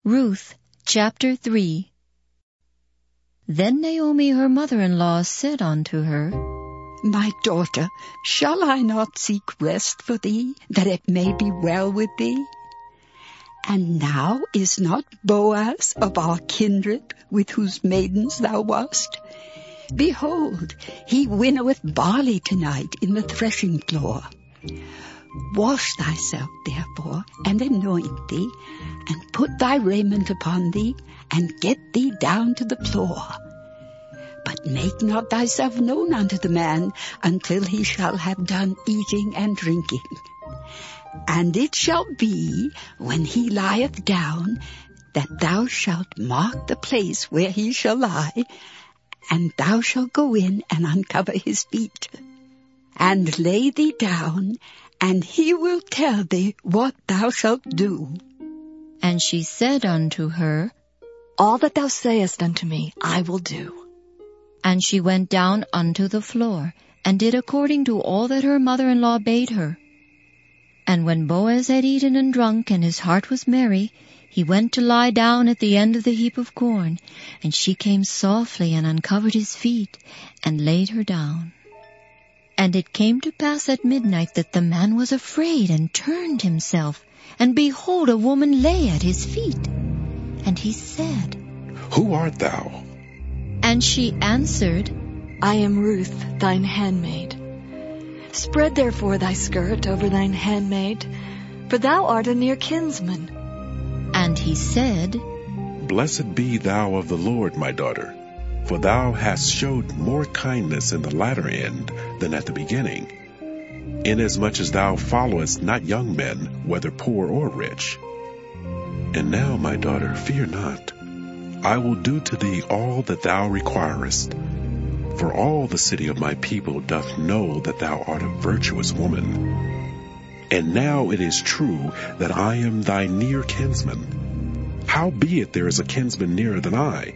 Ruth, chapter 3. Then Naomi her mother-in-law said unto her, My daughter, shall I not seek rest for thee, that it may be well with thee? And now is not Boaz of our kindred, with whose maidens thou wast? Behold, he winnoweth barley tonight in the threshing floor. Wash thyself, therefore, and anoint thee, and put thy raiment upon thee, and get thee down to the floor. But make not thyself known unto the man, until he shall have done eating and drinking. And it shall be, when he lieth down, that thou shalt mark the place where he shall lie, and thou shalt go in and uncover his feet, and lay thee down, and he will tell thee what thou shalt do. And she said unto her, All that thou sayest unto me I will do. And she went down unto the floor, and did according to all that her mother-in-law bade her. And when Boaz had eaten and drunk, and his heart was merry, he went to lie down at the end of the heap of corn, and she came softly and uncovered his feet, and laid her down. And it came to pass at midnight that the man was afraid, and turned himself, and behold, a woman lay at his feet. And he said, Who art thou? And she answered, I am Ruth, thine handmaid. Spread therefore thy skirt over thine handmaid, for thou art a near kinsman. And he said, Blessed be thou of the Lord, my daughter, for thou hast showed more kindness in the latter end than at the beginning, inasmuch as thou followest not young men, whether poor or rich. And now, my daughter, fear not. I will do to thee all that thou requirest. For all the city of my people doth know that thou art a virtuous woman. And now it is true that I am thy near kinsman. Howbeit there is a kinsman nearer than I.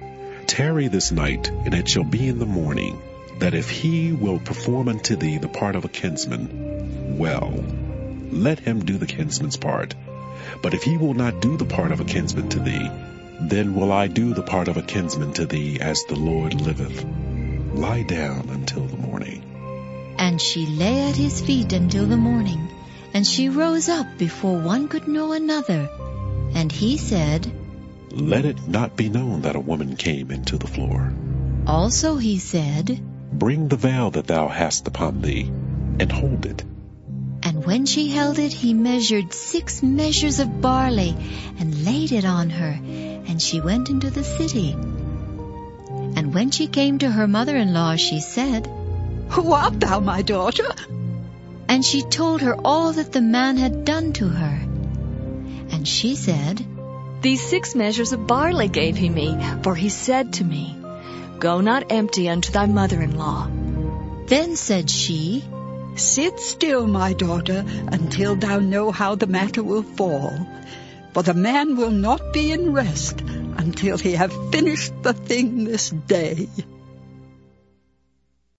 Tarry this night, and it shall be in the morning, that if he will perform unto thee the part of a kinsman, well, let him do the kinsman's part. But if he will not do the part of a kinsman to thee, then will I do the part of a kinsman to thee, as the Lord liveth. Lie down until the morning. And she lay at his feet until the morning, and she rose up before one could know another. And he said, Let it not be known that a woman came into the floor. Also he said, Bring the veil that thou hast upon thee, and hold it. And when she held it, he measured 6 measures of barley, and laid it on her, and she went into the city. And when she came to her mother-in-law, she said, Who art thou, my daughter? And she told her all that the man had done to her. And she said, These 6 measures of barley gave he me, for he said to me, Go not empty unto thy mother-in-law. Then said she, Sit still, my daughter, until thou know how the matter will fall. For the man will not be in rest until he have finished the thing this day.